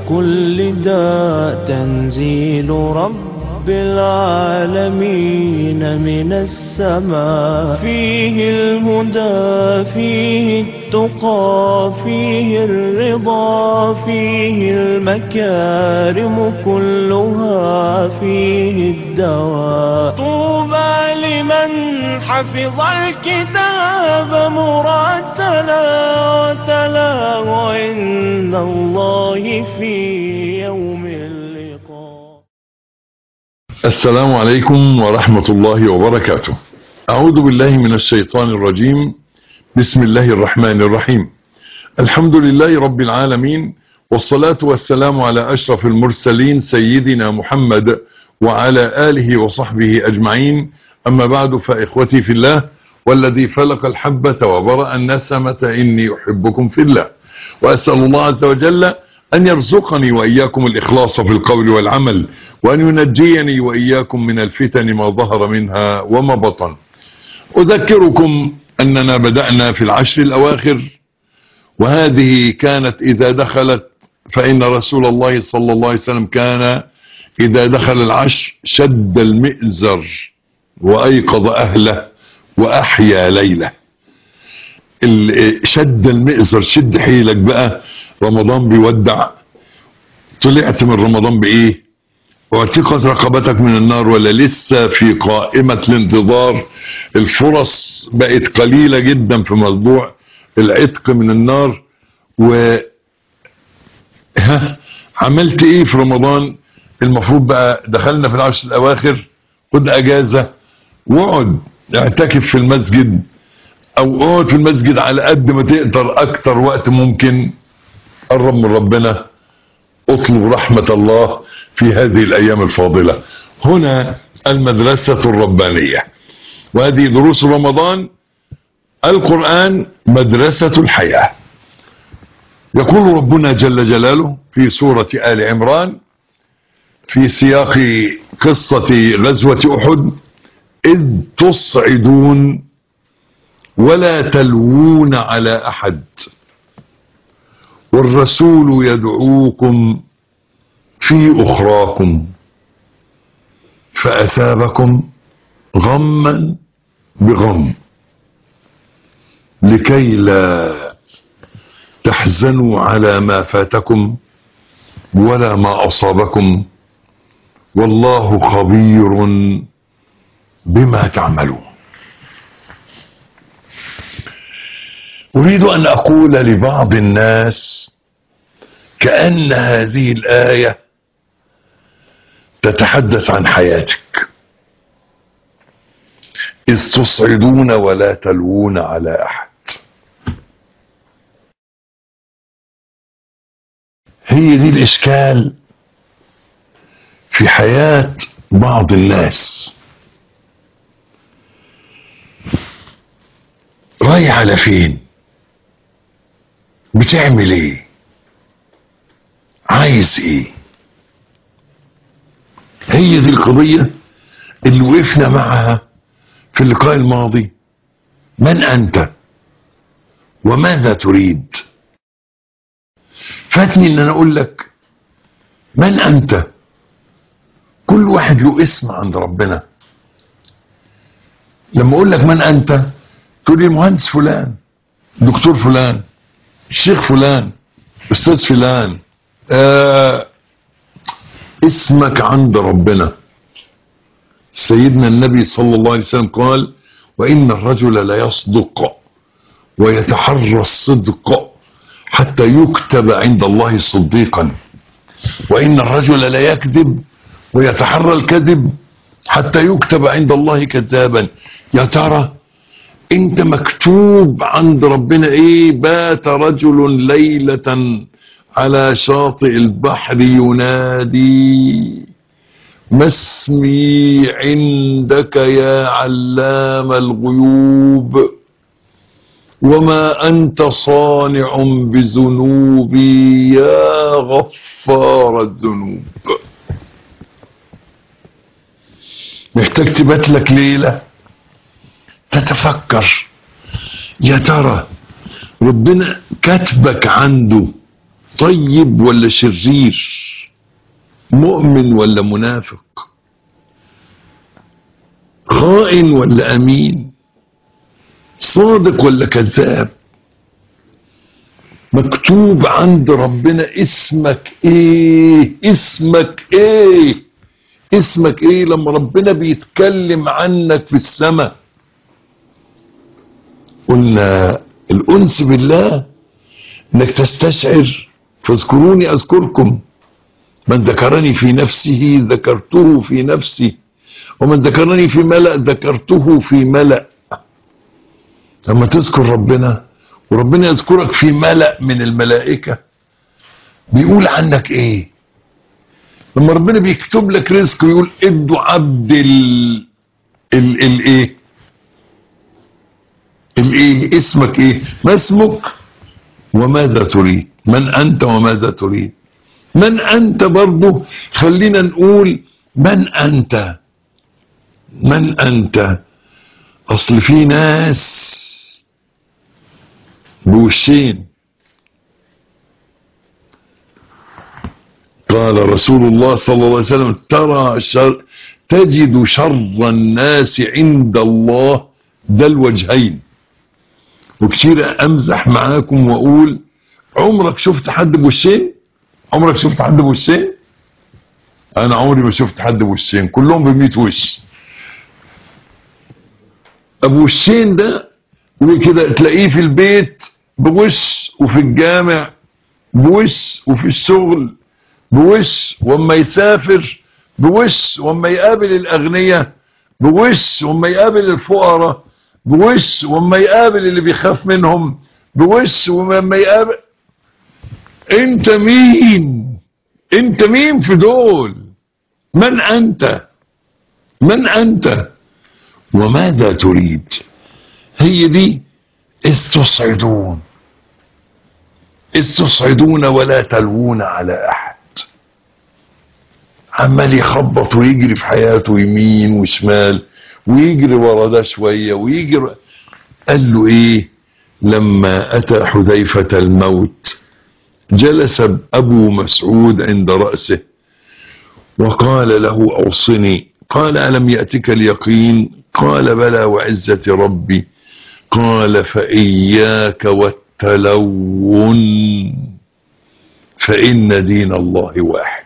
كل داء تنزيل رب العالمين من السماء. فيه الهدى فيه التقى فيه الرضا فيه المكارم كلها فيه الدواء. طوبى لمن حفظ الكتاب مرتلا وتلاه عند الله في يوم اللقاء. السلام عليكم ورحمة الله وبركاته. أعوذ بالله من الشيطان الرجيم. بسم الله الرحمن الرحيم. الحمد لله رب العالمين، والصلاة والسلام على أشرف المرسلين سيدنا محمد وعلى آله وصحبه أجمعين. أما بعد، فإخوتي في الله والذي فلق الحبة وبرأ النسمة إني أحبكم في الله، وأسأل الله عز وجل أن يرزقني وإياكم الإخلاص في القول والعمل، وأن ينجيني وإياكم من الفتن ما ظهر منها وما بطن. أذكركم أننا بدأنا في العشر الأواخر، وهذه كانت إذا دخلت، فإن رسول الله صلى الله عليه وسلم كان إذا دخل العشر شد المئزر وأيقظ أهله وأحيا ليله. شد المئزر، شد حيلك بقى، رمضان بيودع. طلعت من رمضان بإيه؟ واعتقت رقبتك من النار ولا لسه في قائمة الانتظار؟ الفرص بقت قليلة جدا في موضوع العتق من النار. عملت ايه في رمضان؟ المفروض بقى دخلنا في العشر الاواخر، خد اجازة واقعد اعتكف في المسجد، او اقعد في المسجد على قد ما تقدر اكتر وقت ممكن. قرب من ربنا، اطلب رحمة الله في هذه الايام الفاضلة. هنا المدرسة الربانية، وهذه دروس رمضان. القرآن مدرسة الحياة. يقول ربنا جل جلاله في سورة آل عمران في سياق قصة غزوة أحد: إذ تصعدون ولا تلوون على أحد والرسول يدعوكم في أخراكم فأثابكم غما بغم لكي لا تحزنوا على ما فاتكم ولا ما أصابكم والله خبير بما تعملون. أريد أن أقول لبعض الناس كأن هذه الآية تتحدث عن حياتك. إذ تصعدون ولا تلوون على أحد. هي دي الإشكال في حياة بعض الناس. رايح على فين؟ بتعمل ايه؟ عايز ايه؟ هي دي القضية اللي وقفنا معها في اللقاء الماضي. من أنت وماذا تريد؟ فاتني ان انا اقول لك من أنت. كل واحد له اسم عند ربنا. لما اقول لك من أنت تقول لي المهندس فلان، دكتور فلان، الشيخ فلان، أستاذ فلان. اسمك عند ربنا. سيدنا النبي صلى الله عليه وسلم قال: وإن الرجل لا يصدق ويتحرى الصدق حتى يكتب عند الله صديقا، وإن الرجل لا يكذب ويتحرى الكذب حتى يكتب عند الله كذابا. يا ترى انت مكتوب عند ربنا ايه؟ بات رجل ليلة على شاطئ البحر ينادي: ما اسمي عندك يا علام الغيوب وما أنت صانع بذنوبي يا غفار الذنوب. محتاج تبات لك ليلة تتفكر، يا ترى ربنا كاتبك عنده طيب ولا شرير، مؤمن ولا منافق، خائن ولا امين، صادق ولا كذاب. مكتوب عند ربنا اسمك ايه، اسمك ايه، اسمك ايه لما ربنا بيتكلم عنك في السماء. قلنا الانس بالله انك تستشعر فاذكروني اذكركم، من ذكرني في نفسه ذكرته في نفسي، ومن ذكرني في ملأ ذكرته في ملأ. لما تذكر ربنا وربنا يذكرك في ملأ من الملائكة بيقول عنك ايه؟ لما ربنا بيكتب لك رزق ويقول ادوا عبد الايه الايه، اسمك ايه، ما اسمك وماذا تريد، من انت وماذا تريد. من انت برضه خلينا نقول من انت، من انت. اصل في ناس بوشين. قال رسول الله صلى الله عليه وسلم تجد شر الناس عند الله ذا الوجهين. وكتير امزح معاكم واقول عمرك شفت حد بوشين؟ عمرك شفت حد بوشين؟ انا عمري ما شفت حد بوشين، كلهم ب100 وش. ابو وشين ده وكده تلاقيه في البيت بوش، وفي الجامع بوش، وفي الشغل بوش، واما يسافر بوش، واما يقابل الاغنياء بوش، واما يقابل الفقراء بوش، واما يقابل اللي بيخاف منهم بوش، واما يقابل. انت مين؟ انت مين في دول؟ من انت؟ من انت وماذا تريد؟ هي دي استصعدون، استصعدون ولا تلوون على احد. عمال يخبط ويجري في حياته يمين وشمال، ويجري ورا ده شويه ويجري. قال له ايه لما اتى حذيفه الموت؟ جلس ابو مسعود عند راسه وقال له اوصني. قال الم ياتك اليقين؟ قال بلى وعزه ربي. قال فاياك والتلون فان دين الله واحد.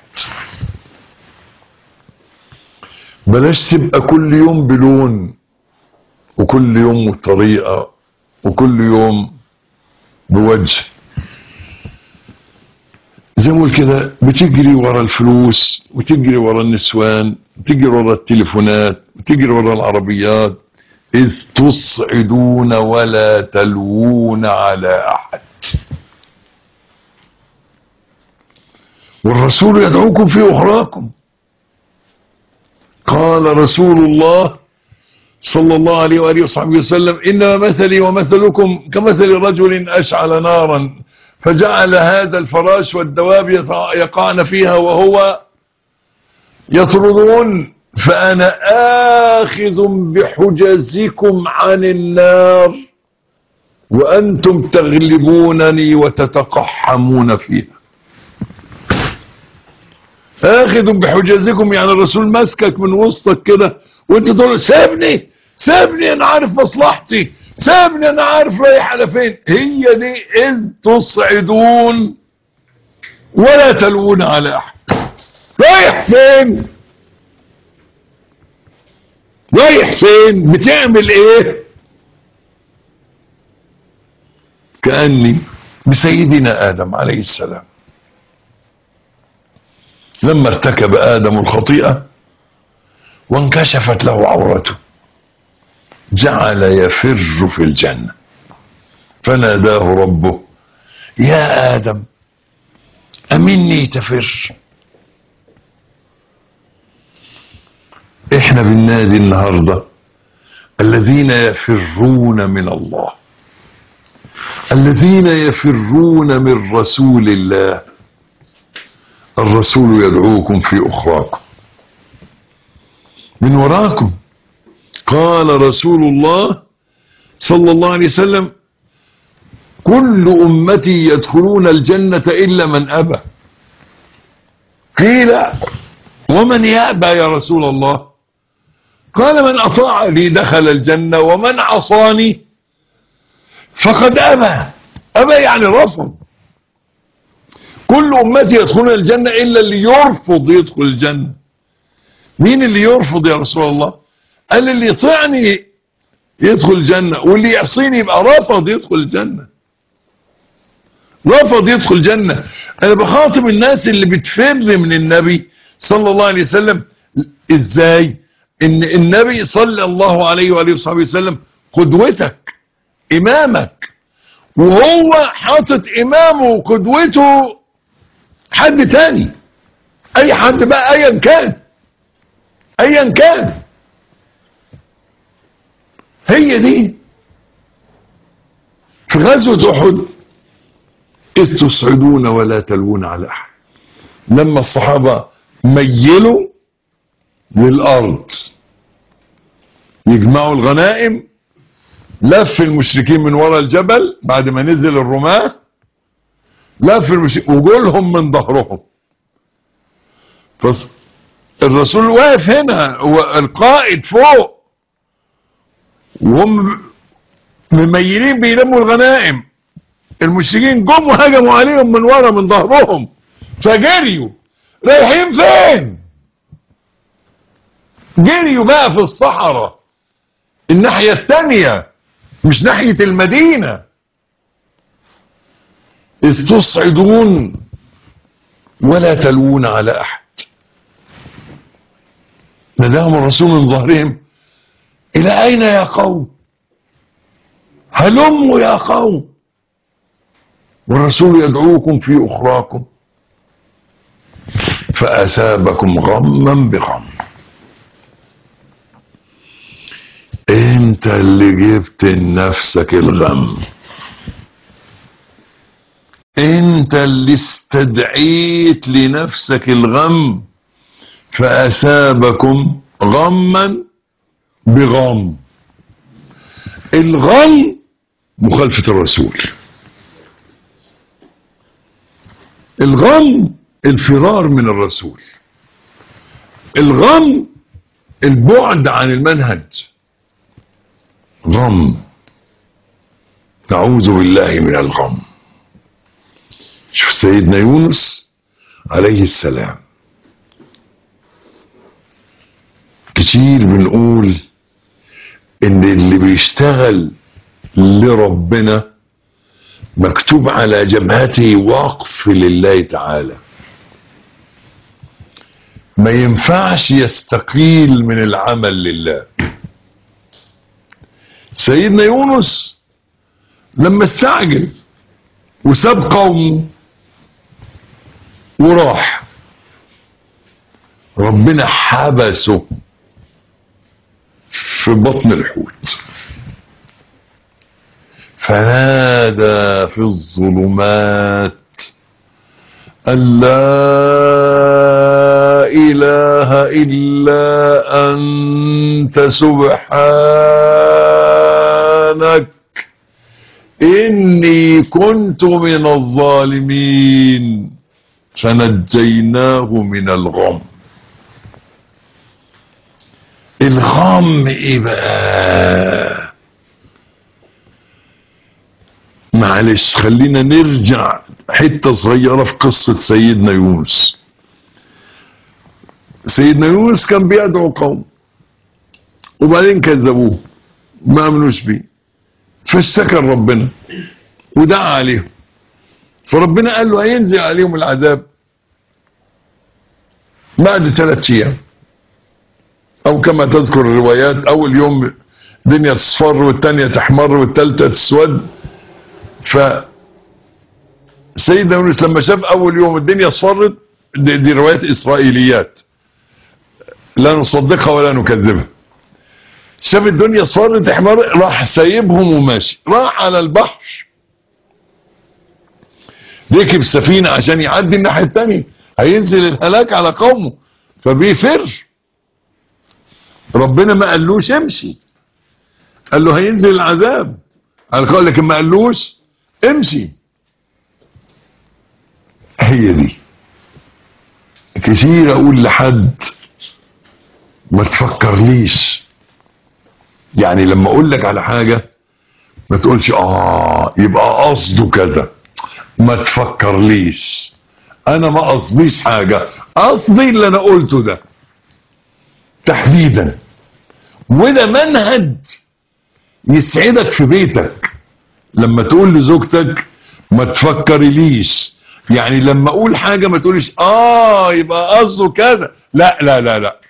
بلاش تبقى كل يوم بلون، وكل يوم بطريقه، وكل يوم بوجه. زي ما اقول كده بتجري ورا الفلوس، وتجري ورا النسوان، وتجري ورا التليفونات، وتجري ورا العربيات. إذ تصعدون ولا تلوون على أحد. والرسول يدعوكم في أخراكم. قال رسول الله صلى الله عليه وآله وصحبه وسلم إنما مثلي ومثلكم كمثل رجل أشعل نارا فجعل هذا الفراش والدواب يقعن فيها وهو يطردون، فأنا آخذ بحجزكم عن النار وأنتم تغلبونني وتتقحمون فيها. آخذ بحجزكم يعني الرسول ماسكك من وسطك كده، وانت تقول سيبني سيبني انا عارف مصلحتي، سيبني انا عارف رايح على فين. هي دي إذ تصعدون ولا تلوون على أحد. رايح فين؟ رايح فين؟ بتعمل ايه؟ كأني بسيدنا آدم عليه السلام لما ارتكب آدم الخطيئة وانكشفت له عورته جعل يفر في الجنة، فناداه ربه يا آدم أمني تفر. احنا بالنادي النهاردة الذين يفرون من الله، الذين يفرون من رسول الله. الرسول يدعوكم في أخراكم من وراكم. قال رسول الله صلى الله عليه وسلم كل أمتي يدخلون الجنة إلا من أبى. قيل ومن يأبى يا رسول الله؟ قال من أطاعني دخل الجنة ومن عصاني فقد أبى. أبى يعني رفض. كل أمتي يدخلون الجنة إلا اللي يرفض يدخل الجنة. مين اللي يرفض يا رسول الله؟ قال اللي يطيعني يدخل الجنة، واللي يعصيني يبقى رفض يدخل الجنة. رفض يدخل الجنة. أنا بخاطب الناس اللي بتفر من النبي صلى الله عليه وسلم. إزاي؟ إن النبي صلى الله عليه وآله وصحبه وسلم قدوتك، إمامك، وهو حاطط إمامه وقدوته حد تاني، أي حد بقى، أيا كان أيا كان. هي دي في غزوة أحد، إذ تصعدون ولا تلوون على أحد. لما الصحابة ميلوا للأرض يجمعوا الغنائم، لف المشركين من وراء الجبل بعد ما نزل الرماة، لف المشركين وجولهم من ظهرهم. فالرسول واقف هنا، هو القائد فوق، وهم مميلين بيلموا الغنائم. المشركين جم وهجموا عليهم من ورا من ظهرهم، فجريوا. رايحين فين؟ جريوا بقى في الصحراء الناحية التانية، مش ناحية المدينة. إذ تصعدون ولا تلوون على أحد. ناداهم الرسول من ظهرهم إلى أين يا قوم؟ هلموا يا قوم. والرسول يدعوكم في أخراكم فأثابكم غما بغم. انت اللي جبت لنفسك الغم، انت اللي استدعيت لنفسك الغم. فأثابكم غما بغم. الغم مخالفة الرسول، الغم الفرار من الرسول، الغم البعد عن المنهج. غم، نعوذ بالله من الغم. شوف سيدنا يونس عليه السلام، كتير بنقول ان اللي بيشتغل لربنا مكتوب على جبهته وقف لله تعالى، ما ينفعش يستقيل من العمل لله. سيدنا يونس لما استعجل وساب قومه وراح، ربنا حبسه في بطن الحوت، فنادى في الظلمات أن لا إله إلا أنت سبحانك إني كنت من الظالمين. فنجيناه من الغم. الغم ايه بقى؟ معلش خلينا نرجع حتة صغيرة في قصة سيدنا يونس. سيدنا يونس كان بيدعو قوم وبعدين كذبوه ما امنوش بيه، فاشتكى ربنا ودعا عليهم، فربنا قال له هينزل عليهم العذاب بعد 3 ايام، او كما تذكر الروايات اول يوم الدنيا تصفر والثانيه تحمر والثالثه تسود. فسيدنا يونس لما شاف اول يوم الدنيا اصفرت، دي روايات اسرائيليات لا نصدقها ولا نكذبها، شاف الدنيا اصفرت تحمر، راح سايبهم وماشي، راح على البحر ركب سفينه عشان يعدي الناحيه الثانيه، هينزل الهلاك على قومه، فبيفر. ربنا ما قالوش امشي، قال له هينزل العذاب على قول، لكن ما قالوش امشي. هي دي. كتير اقول لحد ما تفكرليش، يعني لما اقول لك على حاجة ما تقولش يبقى قصده كذا، ما تفكرليش، انا ما قصديش حاجة، قصدي اللي انا قلته ده تحديدا. وده منهج يسعدك في بيتك لما تقول لزوجتك ما تفكرليش، يعني لما اقول حاجة ما تقوليش يبقى قصده كذا، لا لا لا لا،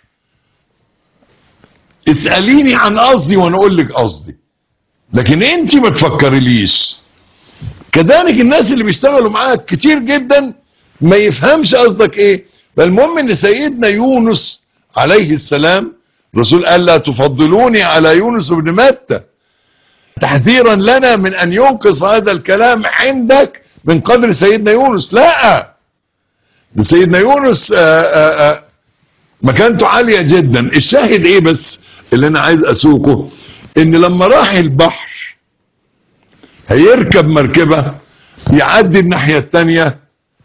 اسأليني عن قصدي وانا اقول لك قصدي، لكن انت ما تفكرليش. كذلك الناس اللي بيشتغلوا معاك كتير جدا ما يفهمش قصدك ايه. فالمهم ان سيدنا يونس عليه السلام الرسول قال لا تفضلوني على يونس بن متى، تحذيرا لنا من ان ينقص هذا الكلام عندك من قدر سيدنا يونس. لا، سيدنا يونس مكانته عالية جدا. الشاهد ايه بس اللي انا عايز اسوقه، ان لما راح البحر هيركب مركبة يعدي الناحية التانية،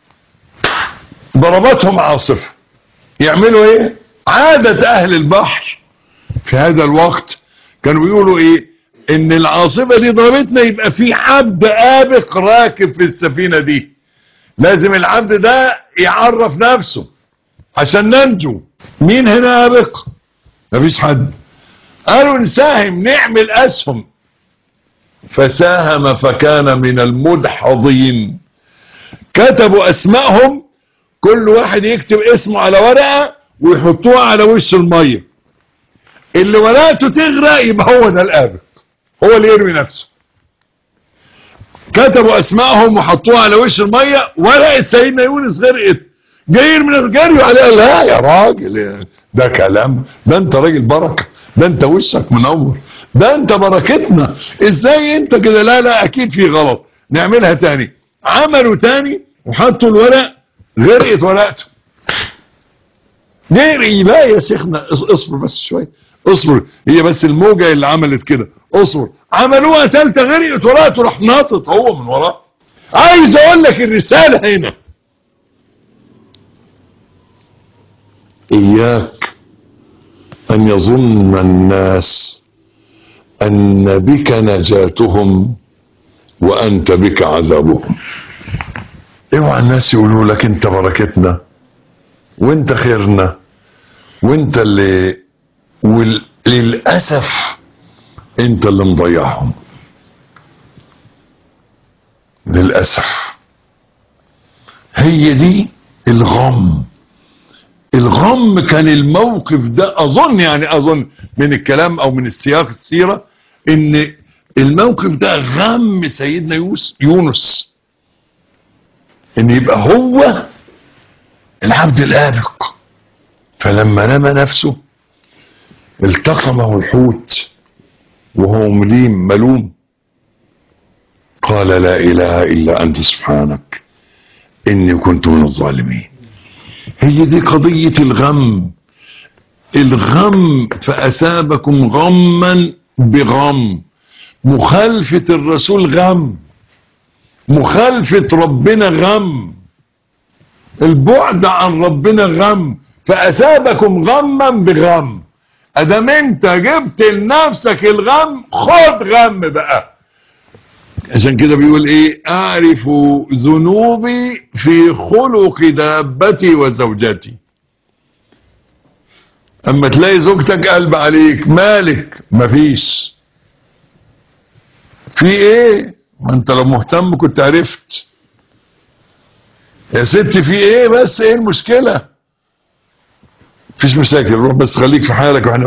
ضربتهم عاصفة، يعملوا ايه؟ عادة اهل البحر في هذا الوقت كانوا بيقولوا ايه؟ ان العاصفة دي ضربتنا، يبقى في عبد آبق راكب في السفينة دي، لازم العبد ده يعرف نفسه عشان ننجو. مين هنا آبق؟ مفيش حد. قالوا نساهم، نعمل اسهم، فساهم فكان من المدحضين. كتبوا اسمائهم، كل واحد يكتب اسمه على ورقة ويحطوها على وش المية، اللي ورقته تغرق يبقى هو ده الآبق، هو اللي يرمي نفسه. كتبوا اسمائهم وحطوها على وش المية، ورقة سيدنا يونس غرقت، جاي من الجري عليها. لا يا راجل، ده كلام، ده انت راجل بركة، ده انت وشك منور، ده انت بركتنا، ازاي انت كده؟ لا لا، اكيد في غلط، نعملها تاني. عملوا تاني وحطوا الورق، غرقت ورقته. غير بقى يا شيخنا، اصبر بس شوية، اصبر، هي بس الموجة اللي عملت كده، اصبر. عملوها تالتة، غرقت ورقته، راح ناطط هو من وراه. عايز اقول لك الرسالة هنا، اياك ان يظن الناس ان بك نجاتهم وانت بك عذابهم. اوعى الناس يقولوا لك انت بركتنا وانت خيرنا وانت اللي، وللأسف انت اللي مضيعهم للأسف. هي دي الغم. الغم كان الموقف ده، اظن من الكلام او من السياق السيرة ان الموقف ده غم سيدنا يونس، ان يبقى هو العبد الآبق. فلما رمى نفسه التقمه الحوت وهو ملوم، قال لا اله الا انت سبحانك اني كنت من الظالمين. هي دي قضية الغم. الغم فأسابكم غما بغم. مخالفة الرسول غم، مخالفة ربنا غم، البعد عن ربنا غم، فأسابكم غما بغم. ادام انت جبت لنفسك الغم، خد غم بقى. عشان كده بيقول ايه؟ اعرف ذنوبي في خلق دابتي وزوجتي. اما تلاقي زوجتك قلب عليك، مالك؟ مفيش. في ايه؟ ما انت لو مهتم كنت عرفت يا ست. في ايه بس؟ ايه المشكلة؟ مفيش مشاكل، روح بس خليك في حالك. واحنا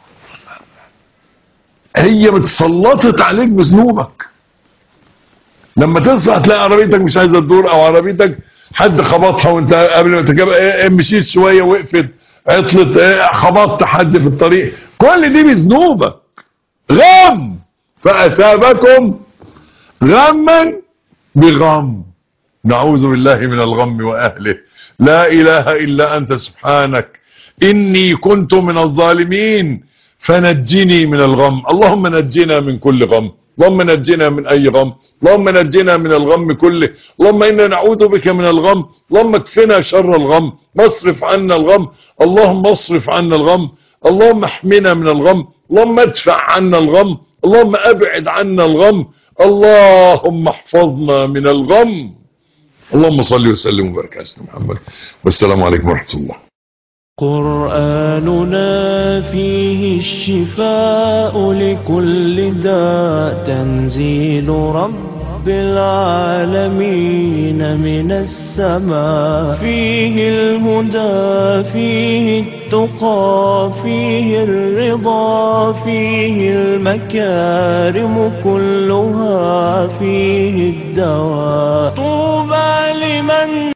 هي متسلطت عليك بذنوبك. لما تصحى تلاقي عربيتك مش عايزه تدور، او عربيتك حد خبطها وانت قبل ما تركب مشيت شويه وقفت، عطلت، خبطت حد في الطريق، كل دي بذنوبك. غم فأسابكم غما بغم. نعوذ بالله من الغم وأهله. لا إله إلا أنت سبحانك إني كنت من الظالمين فنجني من الغم. اللهم نجنا من كل غم. اللهم نجنا من أي غم، اللهم نجنا من الغم كله، اللهم إنا نعوذ بك من الغم، اللهم اكفنا شر الغم، واصرف عنا الغم، اللهم اصرف عنا الغم، اللهم احمنا من الغم، اللهم ادفع عنا الغم، اللهم ابعد عنا الغم، اللهم احفظنا من الغم. اللهم صل وسلم وبارك على سيدنا محمد، والسلام عليكم ورحمة الله. قرآننا فيه الشفاء لكل داء، تنزيل رب العالمين من السماء، فيه الهدى فيه التقى فيه الرضا، فيه المكارم كلها، فيه الدواء. طوبى لمن